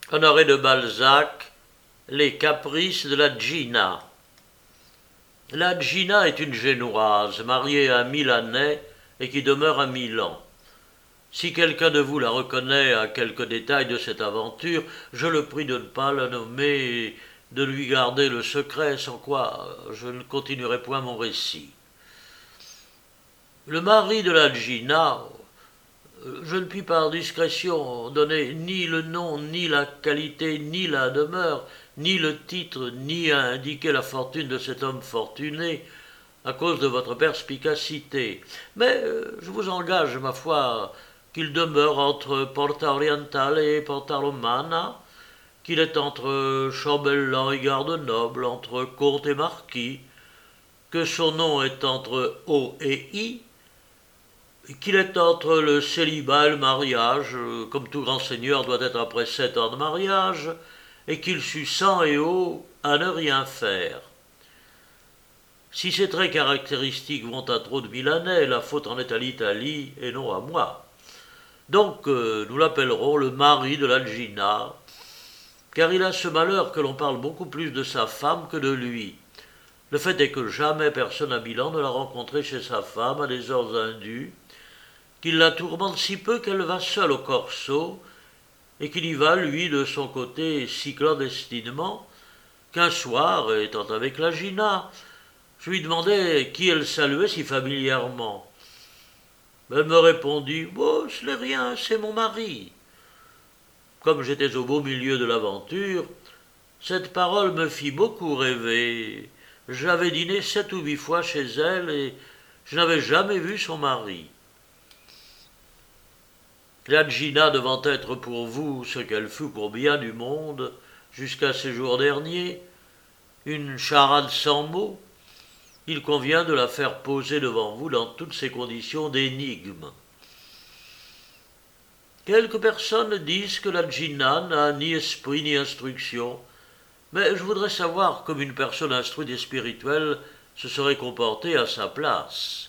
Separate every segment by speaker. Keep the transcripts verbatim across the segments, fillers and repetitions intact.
Speaker 1: Honoré de Balzac, les caprices de la Gina. La Gina est une Génoise, mariée à un Milanais et qui demeure à Milan. Si quelqu'un de vous la reconnaît à quelques détails de cette aventure, je le prie de ne pas la nommer et de lui garder le secret, sans quoi je ne continuerai point mon récit. Le mari de la Gina, je ne puis par discrétion donner ni le nom, ni la qualité, ni la demeure, ni le titre, ni indiquer la fortune de cet homme fortuné, à cause de votre perspicacité. Mais je vous engage, ma foi, qu'il demeure entre Porta Orientale et Porta Romana, qu'il est entre chambellan et garde noble, entre comte et marquis, que son nom est entre O et I, qu'il est entre le célibat et le mariage, comme tout grand seigneur doit être après sept ans de mariage, et qu'il sut sang et eau à ne rien faire. Si ces traits caractéristiques vont à trop de Milanais, la faute en est à l'Italie et non à moi. Donc euh, nous l'appellerons le mari de la Gina, car il a ce malheur que l'on parle beaucoup plus de sa femme que de lui. Le fait est que jamais personne à Milan ne l'a rencontré chez sa femme à des heures indues, qu'il la tourmente si peu qu'elle va seule au corso, et qu'il y va, lui, de son côté, si clandestinement, qu'un soir, étant avec la Gina, je lui demandai qui elle saluait si familièrement. Elle me répondit « Oh, ce n'est rien, c'est mon mari ». Comme j'étais au beau milieu de l'aventure, cette parole me fit beaucoup rêver. J'avais dîné sept ou huit fois chez elle et je n'avais jamais vu son mari. La Gina devant être pour vous ce qu'elle fut pour bien du monde, jusqu'à ces jours derniers, une charade sans mots, il convient de la faire poser devant vous dans toutes ses conditions d'énigme. Quelques personnes disent que la Gina n'a ni esprit ni instruction, mais je voudrais savoir comme une personne instruite et spirituelle se serait comportée à sa place.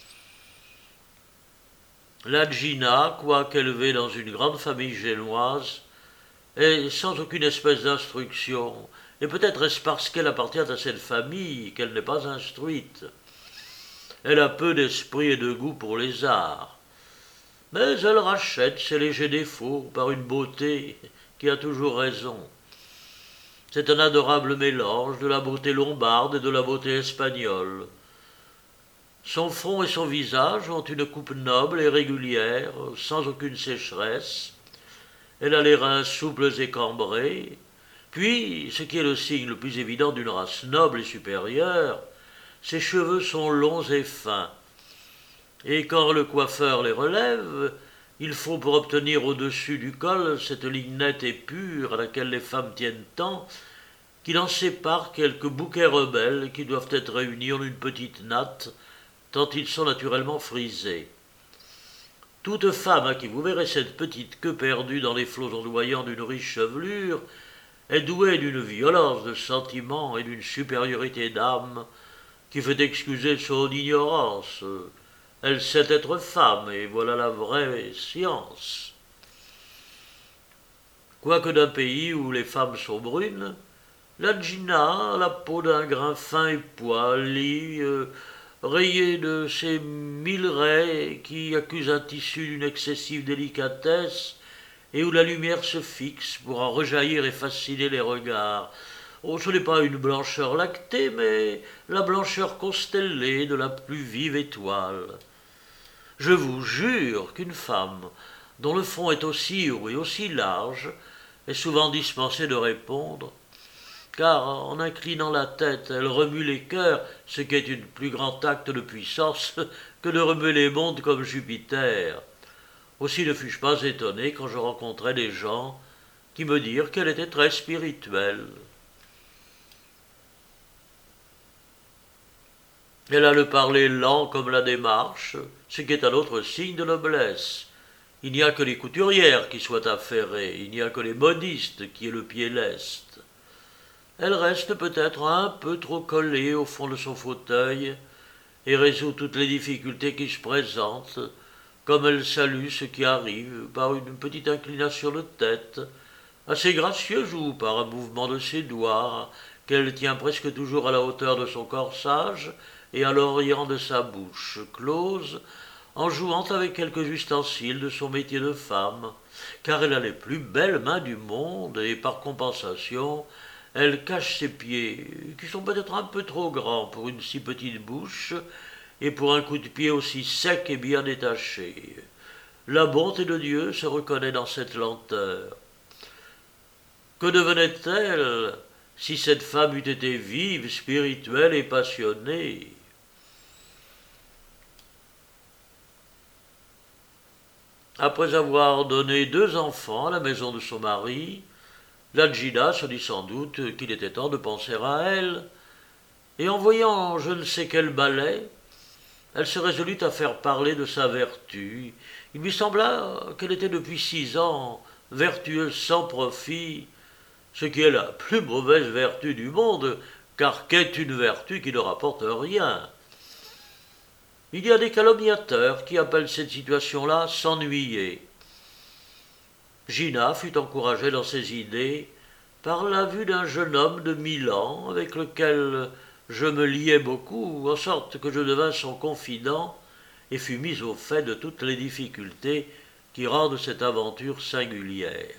Speaker 1: La Gina, quoique élevée dans une grande famille génoise, est sans aucune espèce d'instruction, et peut-être est-ce parce qu'elle appartient à cette famille qu'elle n'est pas instruite. Elle a peu d'esprit et de goût pour les arts, mais elle rachète ses légers défauts par une beauté qui a toujours raison. C'est un adorable mélange de la beauté lombarde et de la beauté espagnole. Son front et son visage ont une coupe noble et régulière, sans aucune sécheresse. Elle a les reins souples et cambrés. Puis, ce qui est le signe le plus évident d'une race noble et supérieure, ses cheveux sont longs et fins. Et quand le coiffeur les relève, il faut pour obtenir au-dessus du col cette ligne nette et pure à laquelle les femmes tiennent tant, qu'il en sépare quelques bouquets rebelles qui doivent être réunis en une petite natte, tant ils sont naturellement frisés. Toute femme à qui vous verrez cette petite queue perdue dans les flots ondoyants d'une riche chevelure est douée d'une violence de sentiment et d'une supériorité d'âme qui fait excuser son ignorance. Elle sait être femme, et voilà la vraie science. Quoique d'un pays où les femmes sont brunes, la Gina a la peau d'un grain fin et poilu, euh, rayé de ces mille raies qui accusent un tissu d'une excessive délicatesse et où la lumière se fixe pour en rejaillir et fasciner les regards. Oh, ce n'est pas une blancheur lactée, mais la blancheur constellée de la plus vive étoile. Je vous jure qu'une femme dont le front est aussi haut et aussi large est souvent dispensée de répondre, car en inclinant la tête, elle remue les cœurs, ce qui est une plus grand acte de puissance que de remuer les mondes comme Jupiter. Aussi ne fus-je pas étonné quand je rencontrai des gens qui me dirent qu'elle était très spirituelle. Elle a le parler lent comme la démarche, ce qui est un autre signe de noblesse. Il n'y a que les couturières qui soient affairées, il n'y a que les modistes qui aient le pied leste. Elle reste peut-être un peu trop collée au fond de son fauteuil et résout toutes les difficultés qui se présentent, comme elle salue ce qui arrive par une petite inclination de tête, assez gracieuse ou par un mouvement de ses doigts, qu'elle tient presque toujours à la hauteur de son corsage et à l'orient de sa bouche close, en jouant avec quelques ustensiles de son métier de femme, car elle a les plus belles mains du monde, et par compensation, elle cache ses pieds, qui sont peut-être un peu trop grands pour une si petite bouche, et pour un coup de pied aussi sec et bien détaché. La bonté de Dieu se reconnaît dans cette lenteur. Que devenait-elle si cette femme eût été vive, spirituelle et passionnée? Après avoir donné deux enfants à la maison de son mari, la Gina se dit sans doute qu'il était temps de penser à elle, et en voyant je ne sais quel ballet, elle se résolut à faire parler de sa vertu. Il lui sembla qu'elle était depuis six ans vertueuse sans profit, ce qui est la plus mauvaise vertu du monde, car qu'est une vertu qui ne rapporte rien? Il y a des calomniateurs qui appellent cette situation-là s'ennuyer. Gina fut encouragée dans ses idées par la vue d'un jeune homme de Milan avec lequel je me liai beaucoup, en sorte que je devins son confident et fus mis au fait de toutes les difficultés qui rendent cette aventure singulière.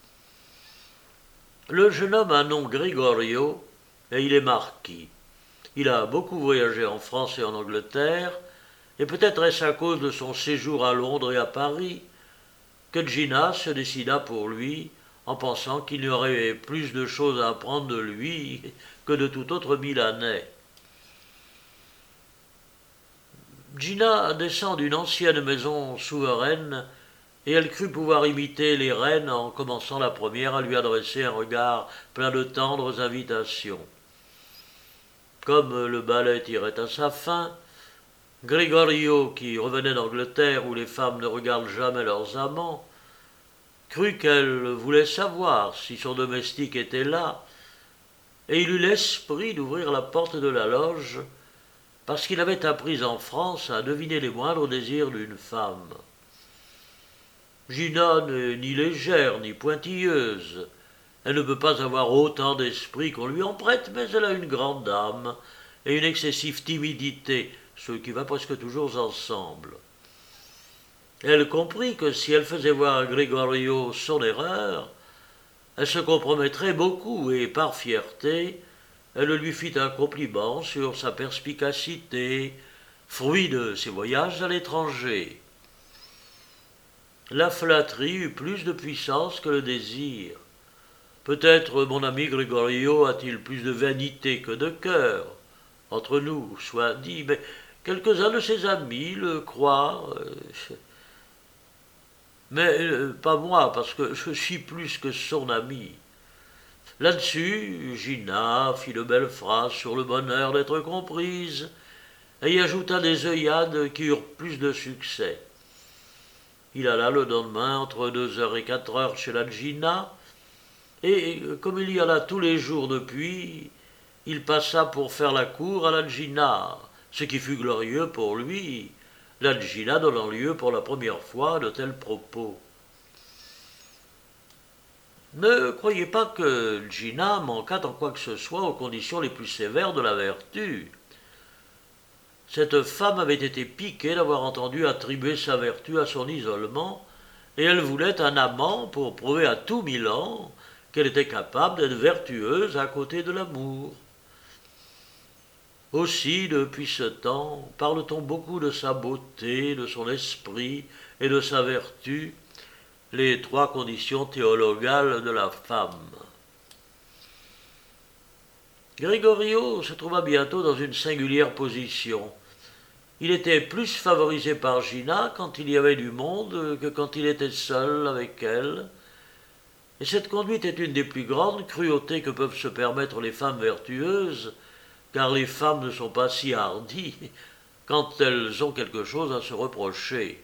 Speaker 1: Le jeune homme a un nom Gregorio et il est marquis. Il a beaucoup voyagé en France et en Angleterre, et peut-être est-ce à cause de son séjour à Londres et à Paris que Gina se décida pour lui en pensant qu'il y aurait plus de choses à apprendre de lui que de tout autre Milanais. Gina descend d'une ancienne maison souveraine et elle crut pouvoir imiter les reines en commençant la première à lui adresser un regard plein de tendres invitations. Comme le ballet tirait à sa fin, Gregorio, qui revenait d'Angleterre où les femmes ne regardent jamais leurs amants, crut qu'elle voulait savoir si son domestique était là, et il eut l'esprit d'ouvrir la porte de la loge, parce qu'il avait appris en France à deviner les moindres désirs d'une femme. Gina n'est ni légère ni pointilleuse. Elle ne peut pas avoir autant d'esprit qu'on lui en prête, mais elle a une grande âme et une excessive timidité, ce qui va presque toujours ensemble. Elle comprit que si elle faisait voir à Gregorio son erreur, elle se compromettrait beaucoup et, par fierté, elle lui fit un compliment sur sa perspicacité, fruit de ses voyages à l'étranger. La flatterie eut plus de puissance que le désir. Peut-être mon ami Gregorio a-t-il plus de vanité que de cœur. Entre nous, soit dit, mais quelques-uns de ses amis le croient. Mais euh, pas moi, parce que je suis plus que son ami. Là-dessus, Gina fit de belles phrases sur le bonheur d'être comprise, et y ajouta des œillades qui eurent plus de succès. Il alla le lendemain entre deux heures et quatre heures chez la Gina, et comme il y alla tous les jours depuis, il passa pour faire la cour à la Gina, ce qui fut glorieux pour lui, la Gina donnant lieu pour la première fois de tels propos. Ne croyez pas que Gina manquât en quoi que ce soit aux conditions les plus sévères de la vertu. Cette femme avait été piquée d'avoir entendu attribuer sa vertu à son isolement, et elle voulait un amant pour prouver à tout Milan qu'elle était capable d'être vertueuse à côté de l'amour. Aussi, depuis ce temps, parle-t-on beaucoup de sa beauté, de son esprit et de sa vertu, les trois conditions théologales de la femme. Gregorio se trouva bientôt dans une singulière position. Il était plus favorisé par Gina quand il y avait du monde que quand il était seul avec elle, et cette conduite est une des plus grandes cruautés que peuvent se permettre les femmes vertueuses, car les femmes ne sont pas si hardies quand elles ont quelque chose à se reprocher.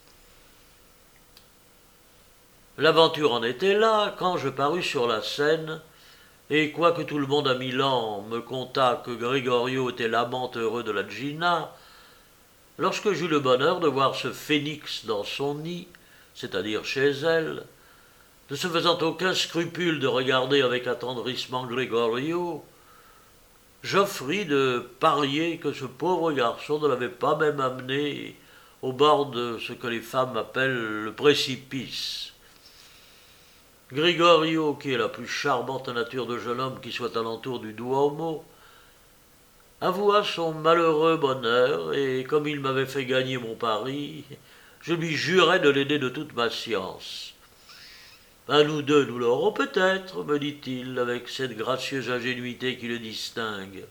Speaker 1: L'aventure en était là quand je parus sur la scène, et quoique tout le monde à Milan me contât que Gregorio était l'amant heureux de la Gina, lorsque j'eus le bonheur de voir ce phénix dans son nid, c'est-à-dire chez elle, ne se faisant aucun scrupule de regarder avec attendrissement Gregorio, j'offris de parier que ce pauvre garçon ne l'avait pas même amené au bord de ce que les femmes appellent le précipice. Gregorio, qui est la plus charmante nature de jeune homme qui soit alentour du Duomo, avoua son malheureux bonheur, et comme il m'avait fait gagner mon pari, je lui jurai de l'aider de toute ma science. « À nous deux, nous l'aurons peut-être, me dit-il, avec cette gracieuse ingénuité qui le distingue.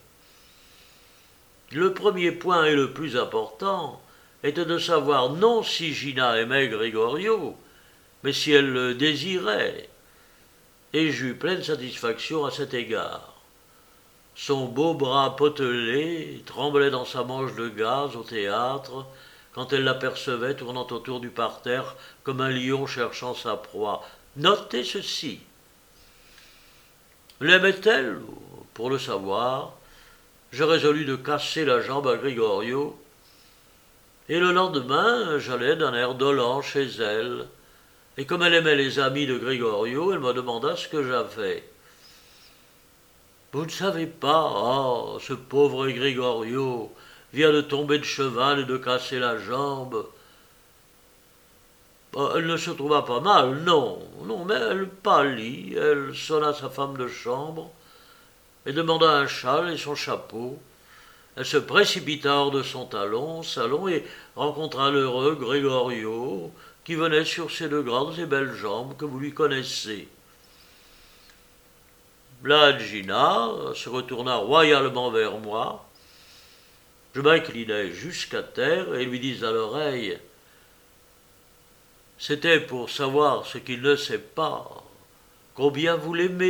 Speaker 1: Le premier point et le plus important était de savoir non si Gina aimait Gregorio, mais si elle le désirait, et j'eus pleine satisfaction à cet égard. Son beau bras potelé tremblait dans sa manche de gaz au théâtre quand elle l'apercevait tournant autour du parterre comme un lion cherchant sa proie. Notez ceci. L'aimait-elle? Pour le savoir, je résolus de casser la jambe à Gregorio, et le lendemain, j'allai d'un air dolent chez elle, et comme elle aimait les amis de Gregorio, elle me demanda ce que j'avais. Vous ne savez pas, ah, ce pauvre Gregorio vient de tomber de cheval et de casser la jambe. Elle ne se trouva pas mal, non, non, mais elle pâlit, elle sonna sa femme de chambre et demanda un châle et son chapeau. Elle se précipita hors de son talon, salon et rencontra l'heureux Gregorio qui venait sur ses deux grandes et belles jambes que vous lui connaissez. La Gina se retourna royalement vers moi. Je m'inclinai jusqu'à terre et lui dis à l'oreille: « C'était pour savoir ce qu'il ne sait pas, combien vous l'aimez. »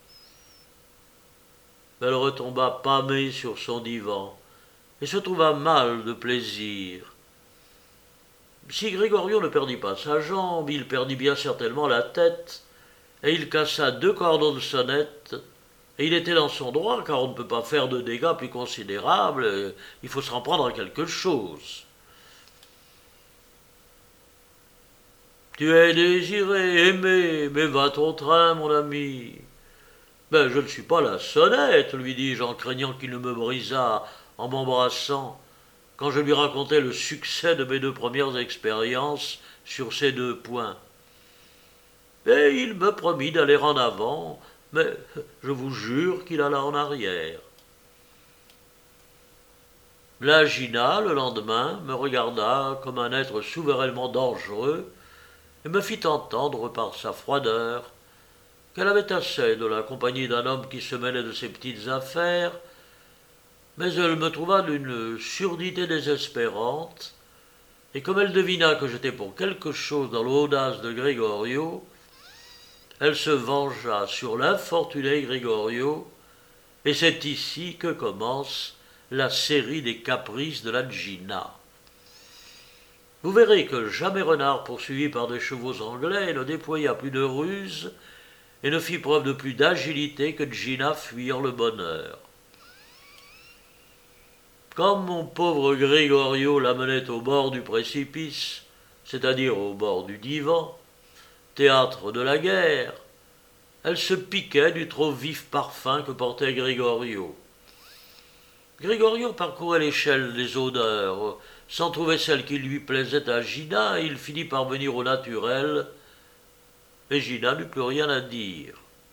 Speaker 1: Elle retomba pâmée sur son divan et se trouva mal de plaisir. Si Gregorio ne perdit pas sa jambe, il perdit bien certainement la tête, et il cassa deux cordons de sonnette, et il était dans son droit, car on ne peut pas faire de dégâts plus considérables, il faut s'en prendre à quelque chose. Tu es désiré, aimé, mais va ton train, mon ami. Ben, je ne suis pas la sonnette, lui dis-je en craignant qu'il ne me brisât en m'embrassant, quand je lui racontai le succès de mes deux premières expériences sur ces deux points. Et il me promit d'aller en avant, mais je vous jure qu'il alla en arrière. La Gina, le lendemain, me regarda comme un être souverainement dangereux et me fit entendre par sa froideur qu'elle avait assez de la compagnie d'un homme qui se mêlait de ses petites affaires, mais elle me trouva d'une surdité désespérante, et comme elle devina que j'étais pour quelque chose dans l'audace de Gregorio, elle se vengea sur l'infortuné Gregorio, et c'est ici que commence la série des caprices de la Gina. Vous verrez que jamais renard poursuivi par des chevaux anglais ne déploya plus de ruse et ne fit preuve de plus d'agilité que Gina fuyant le bonheur. Quand mon pauvre Gregorio l'amenait au bord du précipice, c'est-à-dire au bord du divan, théâtre de la guerre, elle se piquait du trop vif parfum que portait Gregorio. Gregorio parcourait l'échelle des odeurs, sans trouver celle qui lui plaisait à Gina, et il finit par venir au naturel, et Gina n'eut plus rien à dire.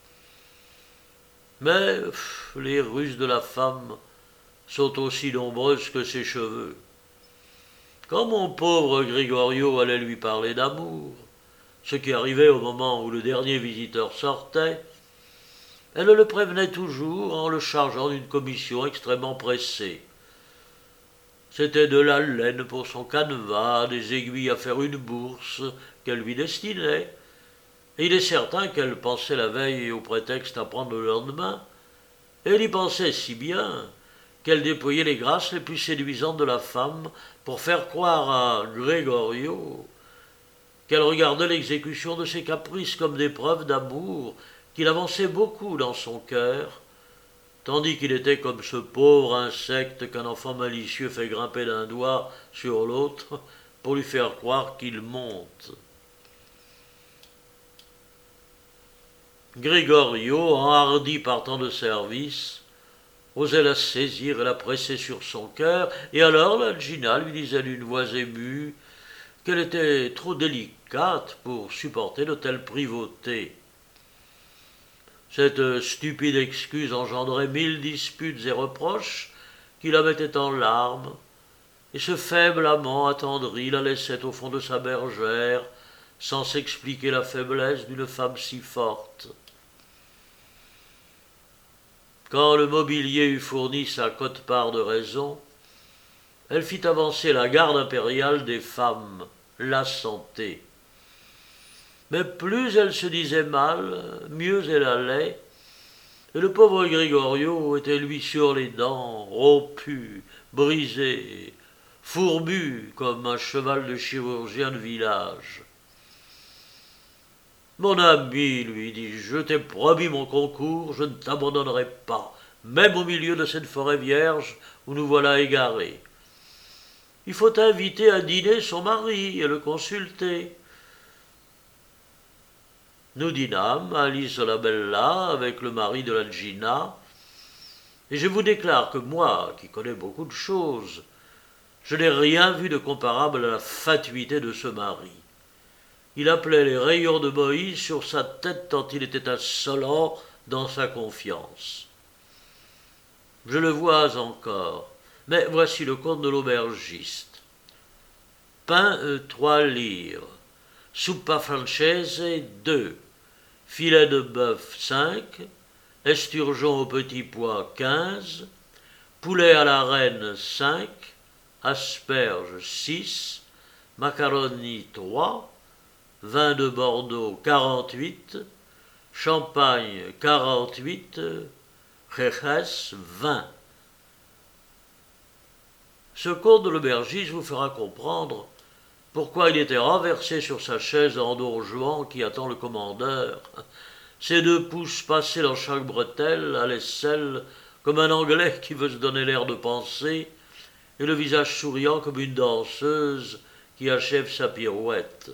Speaker 1: Mais pff, les ruses de la femme sont aussi nombreuses que ses cheveux. Quand mon pauvre Gregorio allait lui parler d'amour, ce qui arrivait au moment où le dernier visiteur sortait, elle le prévenait toujours en le chargeant d'une commission extrêmement pressée. C'était de la laine pour son canevas, des aiguilles à faire une bourse qu'elle lui destinait, et il est certain qu'elle pensait la veille au prétexte à prendre le lendemain, et elle y pensait si bien qu'elle déployait les grâces les plus séduisantes de la femme pour faire croire à Gregorio qu'elle regardait l'exécution de ses caprices comme des preuves d'amour qu'il avançait beaucoup dans son cœur, tandis qu'il était comme ce pauvre insecte qu'un enfant malicieux fait grimper d'un doigt sur l'autre pour lui faire croire qu'il monte. Gregorio, enhardi par tant de service, osait la saisir et la presser sur son cœur, et alors la Gina lui disait d'une voix émue qu'elle était trop délicate pour supporter de telles privautés. Cette stupide excuse engendrait mille disputes et reproches qui la mettaient en larmes, et ce faible amant attendri la laissait au fond de sa bergère, sans s'expliquer la faiblesse d'une femme si forte. Quand le mobilier eut fourni sa quote-part de raison, elle fit avancer la garde impériale des femmes, la santé. Mais plus elle se disait mal, mieux elle allait, et le pauvre Gregorio était lui sur les dents, rompu, brisé, fourbu comme un cheval de chirurgien de village. « Mon ami, lui dis-je, je t'ai promis mon concours, je ne t'abandonnerai pas, même au milieu de cette forêt vierge où nous voilà égarés. Il faut inviter à dîner son mari et le consulter. » Nous dînâmes à l'Isola Bella avec le mari de la Gina, et je vous déclare que moi, qui connais beaucoup de choses, je n'ai rien vu de comparable à la fatuité de ce mari. Il appelait les rayons de Moïse sur sa tête tant il était insolent dans sa confiance. Je le vois encore, mais voici le compte de l'aubergiste. Pain euh, trois lire, soupa francese deux, filet de bœuf cinq, esturgeon au petit pois quinze, poulet à la reine cinq, asperges six, macaroni trois, vin de Bordeaux quarante-huit, champagne quarante-huit, Jerez vingt. Ce compte de l'aubergiste vous fera comprendre pourquoi il était renversé sur sa chaise en don Juan qui attend le commandeur, ses deux pouces passés dans chaque bretelle, à l'aisselle, comme un Anglais qui veut se donner l'air de penser, et le visage souriant comme une danseuse qui achève sa pirouette.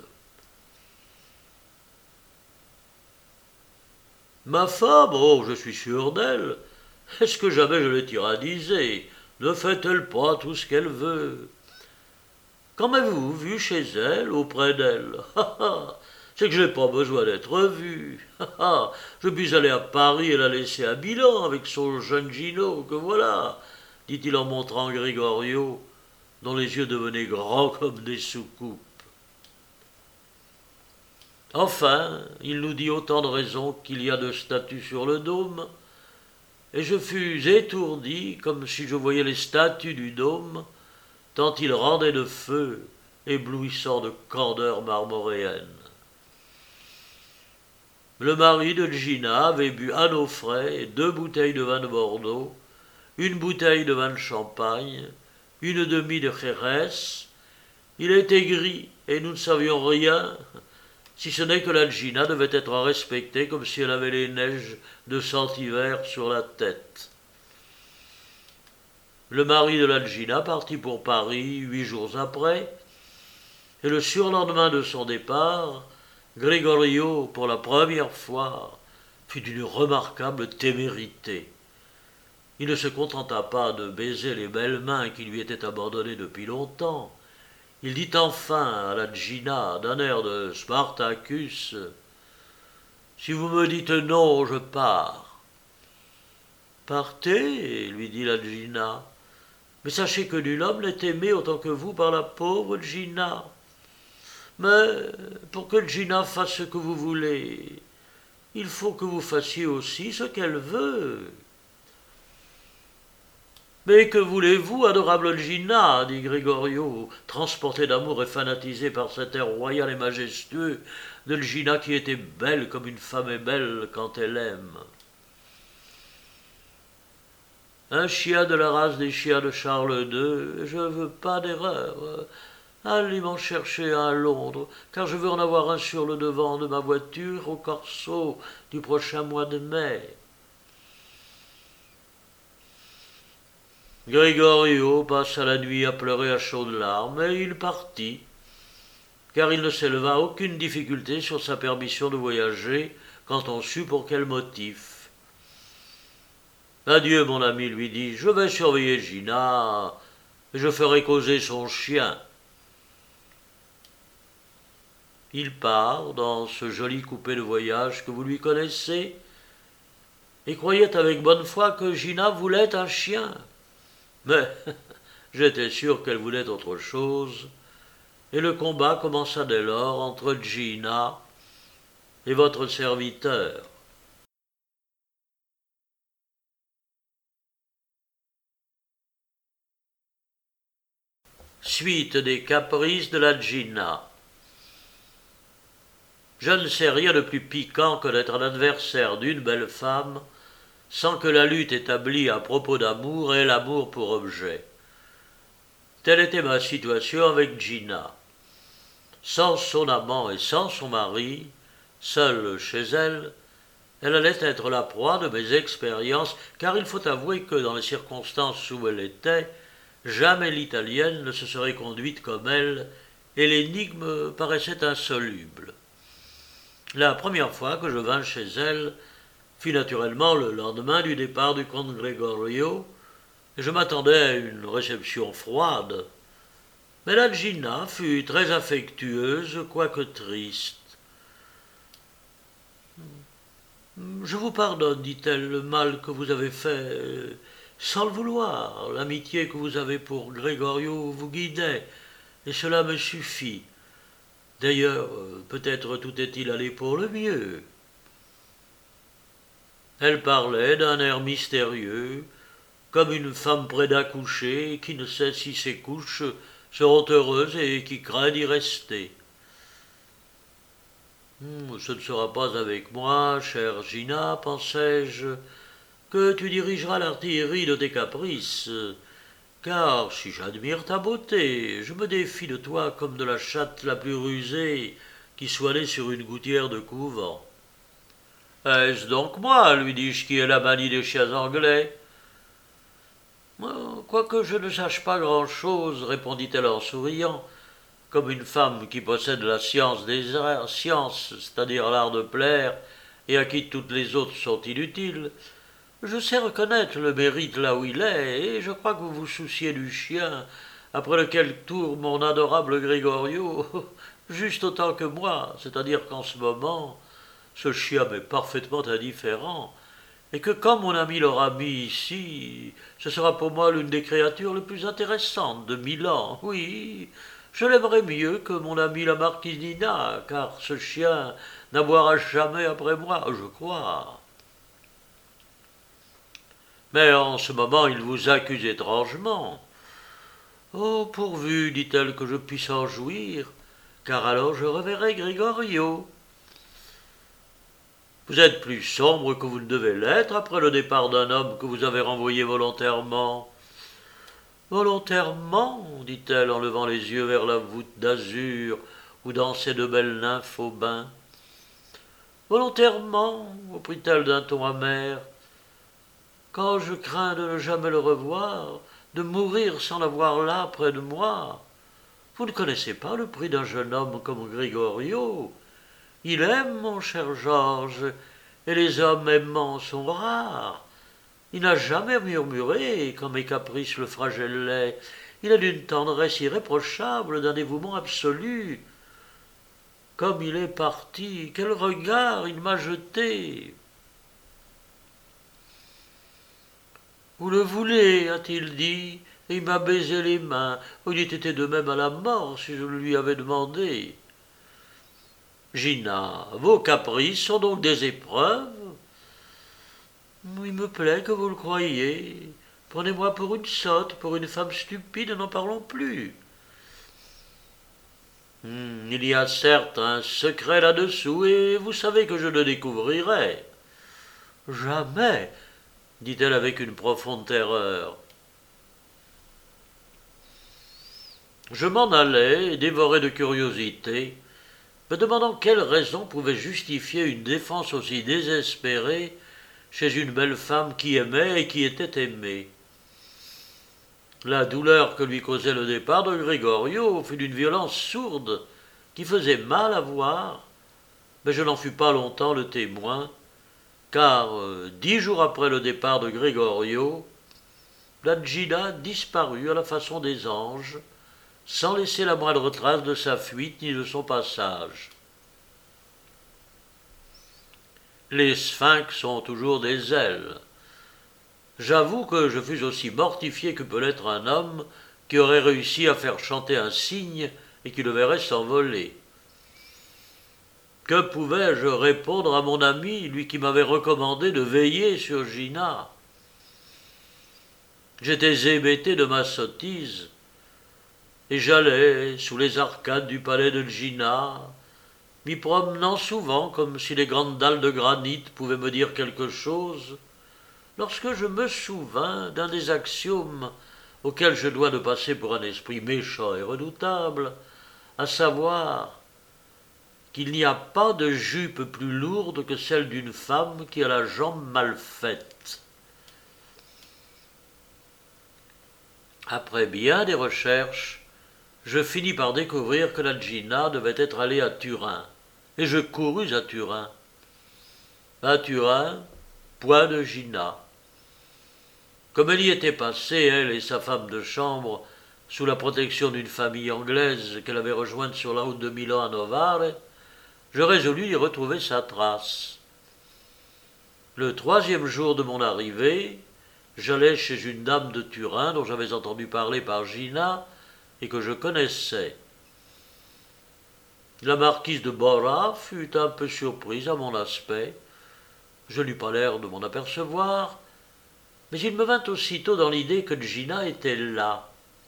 Speaker 1: Ma femme, oh, je suis sûr d'elle. Est-ce que jamais je l'ai tyrannisée? Ne fait-elle pas tout ce qu'elle veut? Quand m'avez-vous vu chez elle, auprès d'elle? C'est que je n'ai pas besoin d'être vu. Je puis aller à Paris et la laisser à Milan avec son jeune Gino, que voilà, dit-il en montrant Gregorio, dont les yeux devenaient grands comme des soucoupes. Enfin, il nous dit autant de raisons qu'il y a de statues sur le dôme, et je fus étourdi comme si je voyais les statues du dôme, tant il rendait de feu, éblouissant de candeur marmoréenne. Le mari de Gina avait bu à nos frais deux bouteilles de vin de Bordeaux, une bouteille de vin de Champagne, une demi de Jerez. Il était gris, et nous ne savions rien, si ce n'est que la Gina devait être respectée comme si elle avait les neiges de Centiver sur la tête. Le mari de la Gina partit pour Paris huit jours après, et le surlendemain de son départ, Gregorio, pour la première fois, fut d'une remarquable témérité. Il ne se contenta pas de baiser les belles mains qui lui étaient abandonnées depuis longtemps. Il dit enfin à la Gina, d'un air de Spartacus, « Si vous me dites non, je pars. »« Partez, lui dit la Gina, mais sachez que nul homme n'est aimé autant que vous par la pauvre Gina. Mais pour que Gina fasse ce que vous voulez, il faut que vous fassiez aussi ce qu'elle veut. » « Mais que voulez-vous, adorable Gina » dit Gregorio, transporté d'amour et fanatisé par cet air royal et majestueux de Gina qui était belle comme une femme est belle quand elle aime. Un chien de la race des chiens de Charles deux, je veux pas d'erreur. Allez m'en chercher un à Londres, car je veux en avoir un sur le devant de ma voiture au corso du prochain mois de mai. Gregorio passa la nuit à pleurer à chaudes larmes, et il partit, car il ne s'éleva aucune difficulté sur sa permission de voyager quand on sut pour quel motif. Adieu, mon ami, lui dis, je vais surveiller Gina, et je ferai causer son chien. Il part dans ce joli coupé de voyage que vous lui connaissez, et croyait avec bonne foi que Gina voulait un chien. Mais j'étais sûr qu'elle voulait autre chose, et le combat commença dès lors entre Gina et votre serviteur. Suite des caprices de la Gina. Je ne sais rien de plus piquant que d'être un adversaire d'une belle femme, sans que la lutte établie à propos d'amour ait l'amour pour objet. Telle était ma situation avec Gina. Sans son amant et sans son mari, seule chez elle, elle allait être la proie de mes expériences, car il faut avouer que dans les circonstances où elle était, jamais l'italienne ne se serait conduite comme elle, et l'énigme paraissait insoluble. La première fois que je vins chez elle fut naturellement le lendemain du départ du comte Gregorio, et je m'attendais à une réception froide. Mais la Gina fut très affectueuse, quoique triste. « Je vous pardonne, dit-elle, le mal que vous avez fait, sans le vouloir. L'amitié que vous avez pour Gregorio vous guidait, et cela me suffit. D'ailleurs, peut-être tout est-il allé pour le mieux. » Elle parlait d'un air mystérieux, comme une femme près d'accoucher, qui ne sait si ses couches seront heureuses et qui craint d'y rester. Hum, ce ne sera pas avec moi, chère Gina, pensai-je, que tu dirigeras l'artillerie de tes caprices, car si j'admire ta beauté, je me défie de toi comme de la chatte la plus rusée qui soit née sur une gouttière de couvent. Est-ce donc moi, lui dis-je, qui ai la manie des chiens anglais? Quoique je ne sache pas grand-chose, répondit-elle en souriant, comme une femme qui possède la science des arts, science, c'est-à-dire l'art de plaire, et à qui toutes les autres sont inutiles, je sais reconnaître le mérite là où il est, et je crois que vous vous souciez du chien, après lequel tourne mon adorable Gregorio, juste autant que moi, c'est-à-dire qu'en ce moment, ce chien m'est parfaitement indifférent, et que quand mon ami l'aura mis ici, ce sera pour moi l'une des créatures les plus intéressantes de Milan. Oui, je l'aimerais mieux que mon ami la marquise Nina, car ce chien n'aboiera jamais après moi, je crois. Mais en ce moment il vous accuse étrangement. Oh, pourvu, dit-elle, que je puisse en jouir, car alors je reverrai Gregorio. Vous êtes plus sombre que vous ne devez l'être après le départ d'un homme que vous avez renvoyé volontairement. Volontairement, dit-elle en levant les yeux vers la voûte d'azur où dansaient de belles nymphes au bain. Volontairement, reprit-elle d'un ton amer, quand je crains de ne jamais le revoir, de mourir sans l'avoir là près de moi. Vous ne connaissez pas le prix d'un jeune homme comme Gregorio. Il aime, mon cher Georges, et les hommes aimants sont rares. Il n'a jamais murmuré quand mes caprices le flagellaient. Il est d'une tendresse irréprochable, d'un dévouement absolu. Comme il est parti, quel regard il m'a jeté. Vous le voulez, a-t-il dit, et il m'a baisé les mains. Il eût été de même à la mort si je le lui avais demandé. Gina, vos caprices sont donc des épreuves? Il me plaît que vous le croyiez. Prenez-moi pour une sotte, pour une femme stupide, n'en parlons plus. Hmm, il y a certes un secret là-dessous, et vous savez que je le découvrirai. Jamais, dit-elle avec une profonde terreur. Je m'en allais, dévoré de curiosité, me demandant quelle raison pouvait justifier une défense aussi désespérée chez une belle femme qui aimait et qui était aimée. La douleur que lui causait le départ de Gregorio fut d'une violence sourde qui faisait mal à voir, Mais je n'en fus pas longtemps le témoin, car euh, dix jours après le départ de Gregorio, la Gina disparut à la façon des anges, sans laisser la moindre trace de sa fuite ni de son passage. Les sphinx ont toujours des ailes. J'avoue que je fus aussi mortifié que peut l'être un homme qui aurait réussi à faire chanter un cygne et qui le verrait s'envoler. Que pouvais-je répondre à mon ami, lui qui m'avait recommandé de veiller sur Gina? J'étais hébété de ma sottise, et j'allais sous les arcades du palais de Gina, m'y promenant souvent comme si les grandes dalles de granit pouvaient me dire quelque chose, lorsque je me souvins d'un des axiomes auxquels je dois de passer pour un esprit méchant et redoutable, à savoir qu'il n'y a pas de jupe plus lourde que celle d'une femme qui a la jambe mal faite. Après bien des recherches, je finis par découvrir que la Gina devait être allée à Turin, et je courus à Turin. À Turin, point de Gina. Comme elle y était passée, elle et sa femme de chambre, sous la protection d'une famille anglaise qu'elle avait rejointe sur la route de Milan à Novare, je résolus y retrouver sa trace. Le troisième jour de mon arrivée, j'allai chez une dame de Turin dont j'avais entendu parler par Gina et que je connaissais. La marquise de Bora fut un peu surprise à mon aspect. Je n'eus pas l'air de m'en apercevoir, mais il me vint aussitôt dans l'idée que Gina était là.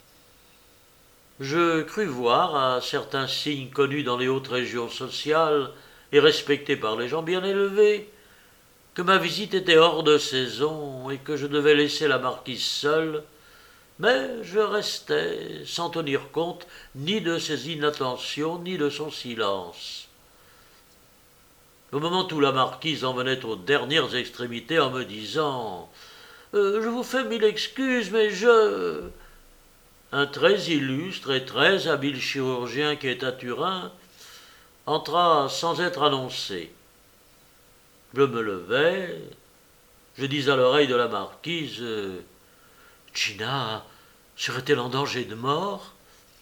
Speaker 1: Je crus voir, à certains signes connus dans les hautes régions sociales et respectés par les gens bien élevés, que ma visite était hors de saison et que je devais laisser la marquise seule, mais je restai sans tenir compte ni de ses inattentions ni de son silence. Au moment où la marquise en venait aux dernières extrémités en me disant euh, « Je vous fais mille excuses, mais je… » un très illustre et très habile chirurgien qui est à Turin entra sans être annoncé. Je me levai, je dis à l'oreille de la marquise « Gina serait-elle en danger de mort ?»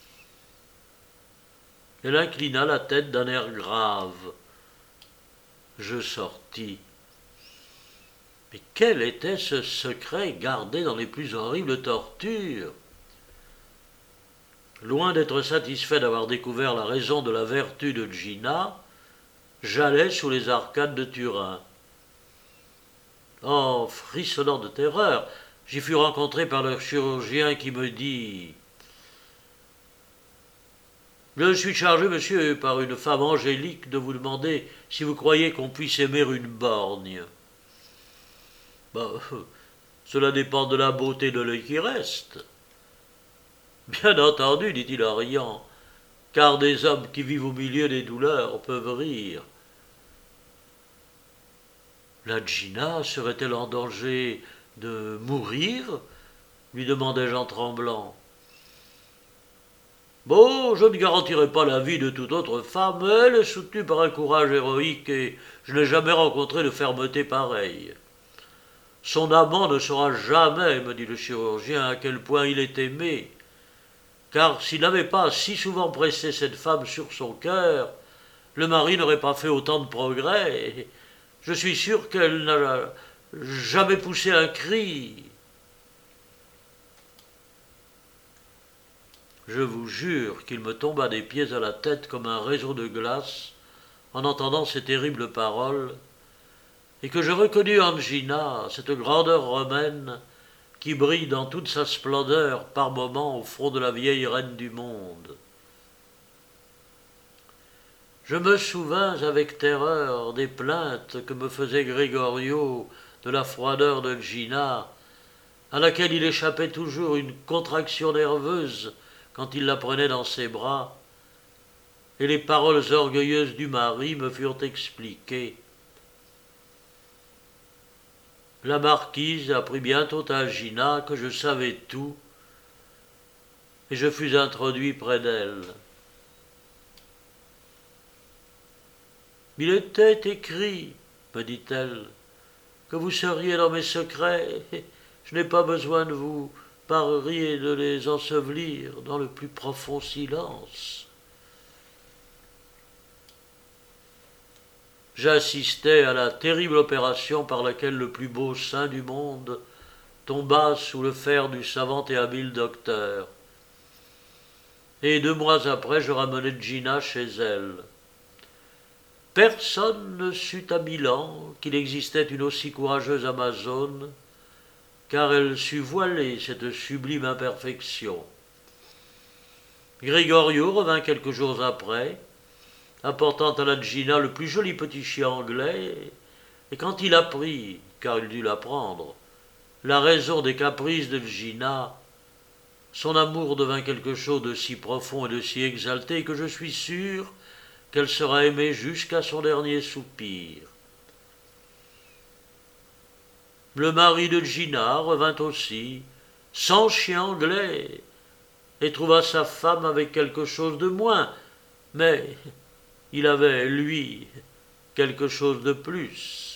Speaker 1: Elle inclina la tête d'un air grave. Je sortis. Mais quel était ce secret gardé dans les plus horribles tortures? Loin d'être satisfait d'avoir découvert la raison de la vertu de Gina, j'allais sous les arcades de Turin. En frissonnant de terreur, j'y fus rencontré par le chirurgien qui me dit « Je suis chargé, monsieur, par une femme angélique de vous demander si vous croyez qu'on puisse aimer une borgne. » Ben, cela dépend de la beauté de l'œil qui reste. Bien entendu, dit-il en riant, car des hommes qui vivent au milieu des douleurs peuvent rire. La Gina serait-elle en danger de mourir? Lui demandai-je en tremblant. Bon, je ne garantirai pas la vie de toute autre femme, mais elle est soutenue par un courage héroïque et je n'ai jamais rencontré de fermeté pareille. Son amant ne saura jamais, me dit le chirurgien, à quel point il est aimé, car s'il n'avait pas si souvent pressé cette femme sur son cœur, le mari n'aurait pas fait autant de progrès. Et je suis sûr qu'elle n'a jamais poussé un cri. Je vous jure qu'il me tomba des pieds à la tête comme un réseau de glace en entendant ces terribles paroles, et que je reconnus en Gina cette grandeur romaine qui brille dans toute sa splendeur par moments au front de la vieille reine du monde. Je me souvins avec terreur des plaintes que me faisait Gregorio de la froideur de Gina, à laquelle il échappait toujours une contraction nerveuse quand il la prenait dans ses bras, et les paroles orgueilleuses du mari me furent expliquées. La marquise apprit bientôt à Gina que je savais tout, et je fus introduit près d'elle. Il était écrit, me dit-elle, que vous seriez dans mes secrets. Je n'ai pas besoin de vous parler et de les ensevelir dans le plus profond silence. J'assistais à la terrible opération par laquelle le plus beau sein du monde tomba sous le fer du savant et habile docteur. Et deux mois après, je ramenai Gina chez elle. Personne ne sut à Milan qu'il existait une aussi courageuse Amazone, car elle sut voiler cette sublime imperfection. Gregorio revint quelques jours après, apportant à la Gina le plus joli petit chien anglais, et quand il apprit, car il dut l'apprendre, la raison des caprices de Gina, son amour devint quelque chose de si profond et de si exalté que je suis sûr qu'elle sera aimée jusqu'à son dernier soupir. Le mari de Gina revint aussi, sans chien anglais, et trouva sa femme avec quelque chose de moins, mais il avait, lui, quelque chose de plus.